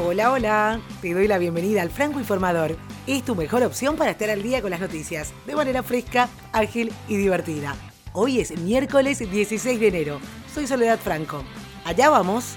Hola, hola. Te doy la bienvenida al Franco Informador. Es tu mejor opción para estar al día con las noticias, de manera fresca, ágil y divertida. Hoy es miércoles 16 de enero. Soy Soledad Franco. Allá vamos.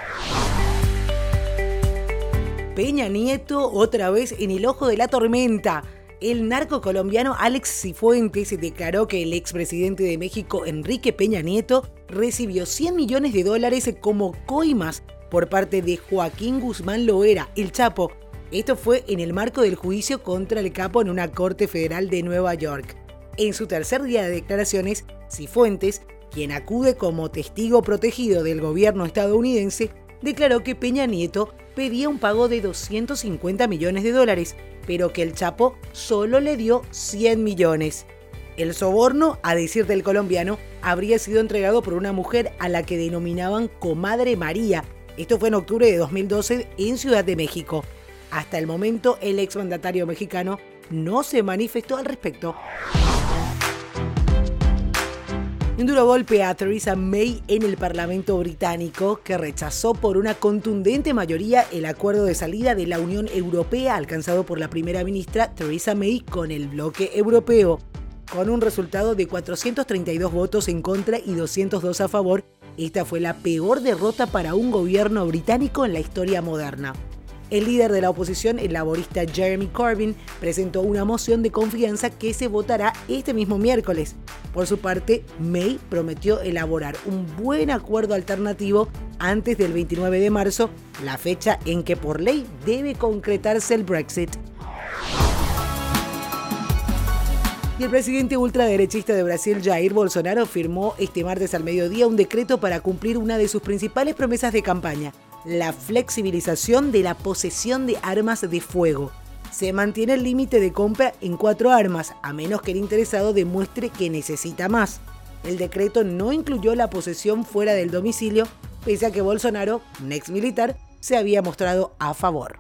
Peña Nieto otra vez en el ojo de la tormenta. El narco colombiano Alex Cifuentes declaró que el expresidente de México, Enrique Peña Nieto, recibió $100 millones como coimas por parte de Joaquín Guzmán Loera, el Chapo. Esto fue en el marco del juicio contra el capo en una corte federal de Nueva York. En su tercer día de declaraciones, Cifuentes, quien acude como testigo protegido del gobierno estadounidense, declaró que Peña Nieto pedía un pago de $250 millones, pero que el Chapo solo le dio 100 millones. El soborno, a decir del colombiano, habría sido entregado por una mujer a la que denominaban Comadre María. Esto fue en octubre de 2012 en Ciudad de México. Hasta el momento, el exmandatario mexicano no se manifestó al respecto. Un duro golpe a Theresa May en el Parlamento británico, que rechazó por una contundente mayoría el acuerdo de salida de la Unión Europea alcanzado por la primera ministra Theresa May con el bloque europeo. Con un resultado de 432 votos en contra y 202 a favor, esta fue la peor derrota para un gobierno británico en la historia moderna. El líder de la oposición, el laborista Jeremy Corbyn, presentó una moción de confianza que se votará este mismo miércoles. Por su parte, May prometió elaborar un buen acuerdo alternativo antes del 29 de marzo, la fecha en que por ley debe concretarse el Brexit. Y el presidente ultraderechista de Brasil, Jair Bolsonaro, firmó este martes al mediodía un decreto para cumplir una de sus principales promesas de campaña: la flexibilización de la posesión de armas de fuego. Se mantiene el límite de compra en 4 armas, a menos que el interesado demuestre que necesita más. El decreto no incluyó la posesión fuera del domicilio, pese a que Bolsonaro, un ex militar, se había mostrado a favor.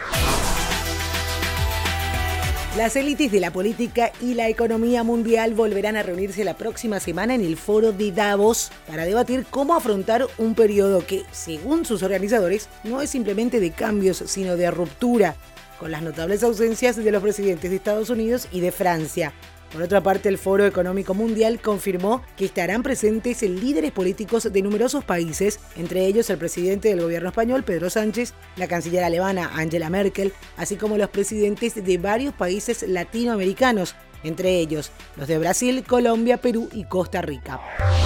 Las élites de la política y la economía mundial volverán a reunirse la próxima semana en el foro de Davos para debatir cómo afrontar un periodo que, según sus organizadores, no es simplemente de cambios, sino de ruptura, con las notables ausencias de los presidentes de Estados Unidos y de Francia. Por otra parte, el Foro Económico Mundial confirmó que estarán presentes líderes políticos de numerosos países, entre ellos el presidente del gobierno español, Pedro Sánchez, la canciller alemana, Angela Merkel, así como los presidentes de varios países latinoamericanos, entre ellos los de Brasil, Colombia, Perú y Costa Rica.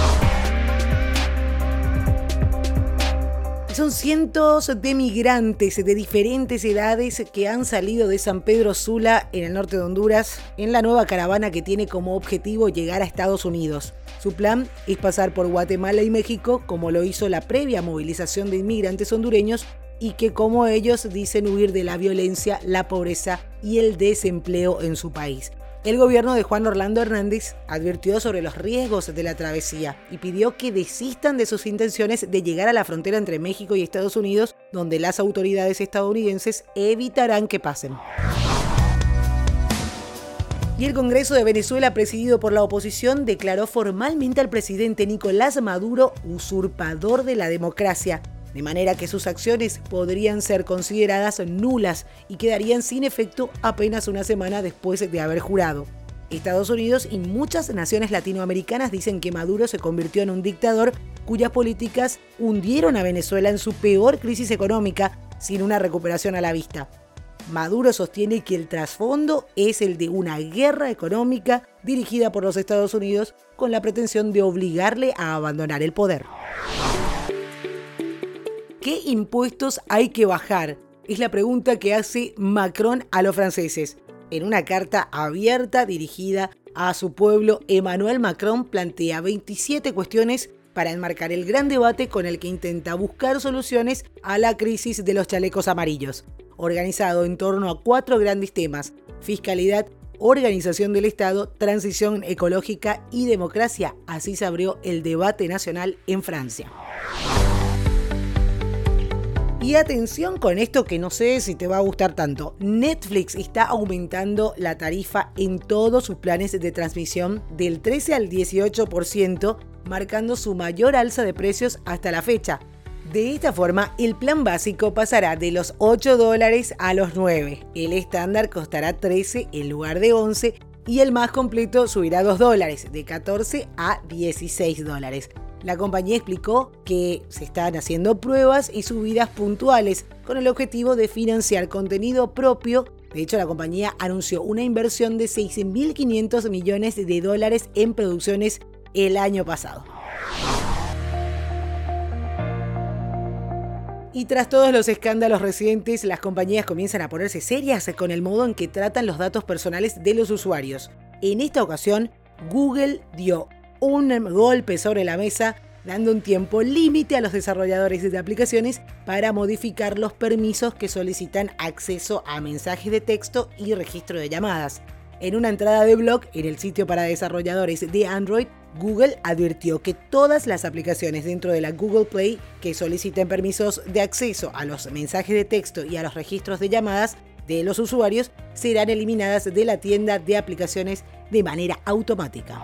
Son cientos de migrantes de diferentes edades que han salido de San Pedro Sula, en el norte de Honduras, en la nueva caravana que tiene como objetivo llegar a Estados Unidos. Su plan es pasar por Guatemala y México, como lo hizo la previa movilización de inmigrantes hondureños, y que, como ellos, dicen huir de la violencia, la pobreza y el desempleo en su país. El gobierno de Juan Orlando Hernández advirtió sobre los riesgos de la travesía y pidió que desistan de sus intenciones de llegar a la frontera entre México y Estados Unidos, donde las autoridades estadounidenses evitarán que pasen. Y el Congreso de Venezuela, presidido por la oposición, declaró formalmente al presidente Nicolás Maduro usurpador de la democracia, de manera que sus acciones podrían ser consideradas nulas y quedarían sin efecto apenas una semana después de haber jurado. Estados Unidos y muchas naciones latinoamericanas dicen que Maduro se convirtió en un dictador cuyas políticas hundieron a Venezuela en su peor crisis económica, sin una recuperación a la vista. Maduro sostiene que el trasfondo es el de una guerra económica dirigida por los Estados Unidos con la pretensión de obligarle a abandonar el poder. ¿Qué impuestos hay que bajar? Es la pregunta que hace Macron a los franceses. En una carta abierta dirigida a su pueblo, Emmanuel Macron plantea 27 cuestiones para enmarcar el gran debate con el que intenta buscar soluciones a la crisis de los chalecos amarillos, organizado en torno a 4 grandes temas: fiscalidad, organización del Estado, transición ecológica y democracia. Así se abrió el debate nacional en Francia. Y atención con esto, que no sé si te va a gustar tanto. Netflix está aumentando la tarifa en todos sus planes de transmisión del 13 al 18%, marcando su mayor alza de precios hasta la fecha. De esta forma, el plan básico pasará de los $8 a los $9. El estándar costará 13 en lugar de 11 y el más completo subirá $2, de 14 a $16. La compañía explicó que se están haciendo pruebas y subidas puntuales con el objetivo de financiar contenido propio. De hecho, la compañía anunció una inversión de $6.500 millones en producciones el año pasado. Y tras todos los escándalos recientes, las compañías comienzan a ponerse serias con el modo en que tratan los datos personales de los usuarios. En esta ocasión, Google dio un golpe sobre la mesa, dando un tiempo límite a los desarrolladores de aplicaciones para modificar los permisos que solicitan acceso a mensajes de texto y registro de llamadas. En una entrada de blog en el sitio para desarrolladores de Android, Google advirtió que todas las aplicaciones dentro de la Google Play que soliciten permisos de acceso a los mensajes de texto y a los registros de llamadas de los usuarios serán eliminadas de la tienda de aplicaciones de manera automática.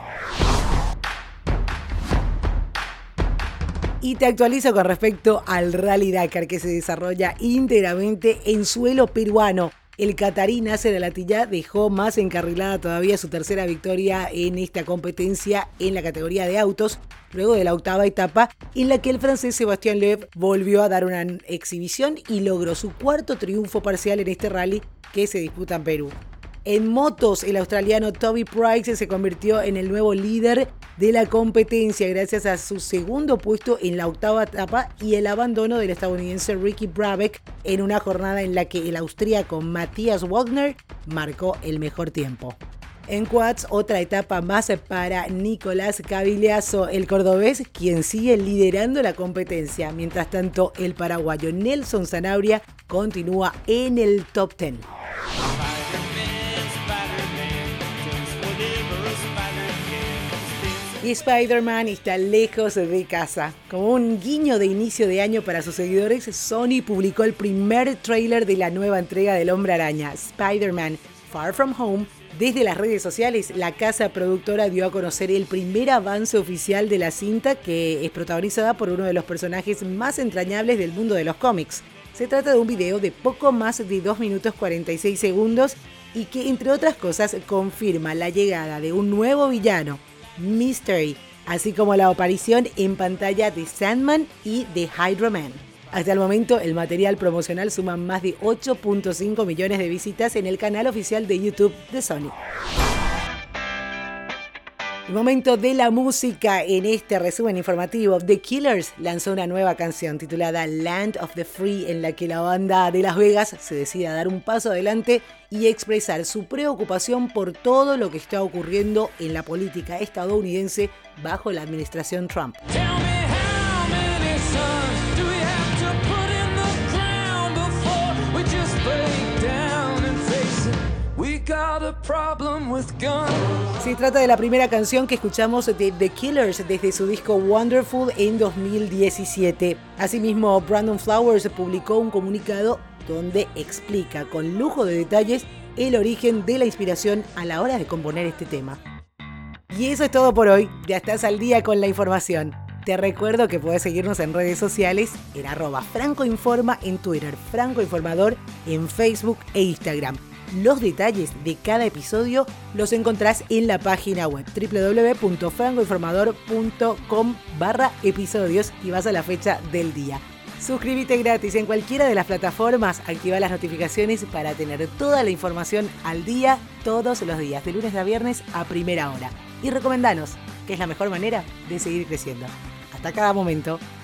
Y te actualizo con respecto al Rally Dakar, que se desarrolla íntegramente en suelo peruano. El catarí Nasser Al Attiyah dejó más encarrilada todavía su tercera victoria en esta competencia en la categoría de autos, luego de la octava etapa en la que el francés Sébastien Loeb volvió a dar una exhibición y logró su cuarto triunfo parcial en este rally que se disputa en Perú. En motos, el australiano Toby Price se convirtió en el nuevo líder de la competencia gracias a su segundo puesto en la octava etapa y el abandono del estadounidense Ricky Brabeck en una jornada en la que el austríaco Matthias Wagner marcó el mejor tiempo. En quads, otra etapa más para Nicolás Cavigliaso, el cordobés, quien sigue liderando la competencia. Mientras tanto, el paraguayo Nelson Zanabria continúa en el top 10. Y Spider-Man está lejos de casa. Como un guiño de inicio de año para sus seguidores, Sony publicó el primer tráiler de la nueva entrega del Hombre Araña, Spider-Man Far From Home. Desde las redes sociales, la casa productora dio a conocer el primer avance oficial de la cinta, que es protagonizada por uno de los personajes más entrañables del mundo de los cómics. Se trata de un video de poco más de 2 minutos 46 segundos y que, entre otras cosas, confirma la llegada de un nuevo villano, Mystery, así como la aparición en pantalla de Sandman y de Hydra Man. Hasta el momento, el material promocional suma más de 8.5 millones de visitas en el canal oficial de YouTube de Sony. El momento de la música en este resumen informativo. The Killers lanzó una nueva canción titulada Land of the Free, en la que la banda de Las Vegas se decide a dar un paso adelante y expresar su preocupación por todo lo que está ocurriendo en la política estadounidense bajo la administración Trump. Se trata de la primera canción que escuchamos de The Killers desde su disco Wonderful en 2017. Asimismo, Brandon Flowers publicó un comunicado donde explica con lujo de detalles el origen de la inspiración a la hora de componer este tema. Y eso es todo por hoy. Ya estás al día con la información. Te recuerdo que puedes seguirnos en redes sociales en @FrancoInforma en Twitter, Franco Informador en Facebook e Instagram. Los detalles de cada episodio los encontrás en la página web www.francoinformador.com/episodios y vas a la fecha del día. Suscríbete gratis en cualquiera de las plataformas, activa las notificaciones para tener toda la información al día todos los días, de lunes a viernes a primera hora. Y recomendanos, que es la mejor manera de seguir creciendo. Hasta cada momento.